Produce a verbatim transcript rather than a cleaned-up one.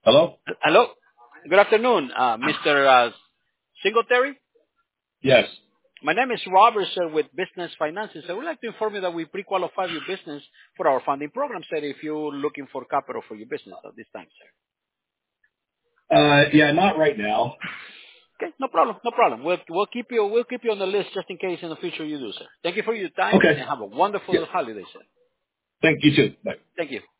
Hello? Hello. Good afternoon, uh, mister Uh, Singletary. Yes. My name is Robert, sir, with Business Finances. I would like to inform you that we pre-qualify your business for our funding program, sir, if you're looking for capital for your business at this time, sir. Uh, yeah, not right now. Okay, no problem, no problem. We'll, we'll keep you, we'll keep you on the list just in case in the future you do, sir. Thank you for your time Okay. and have a Yeah. wonderful holiday, sir. Thank you too. Bye. Thank you.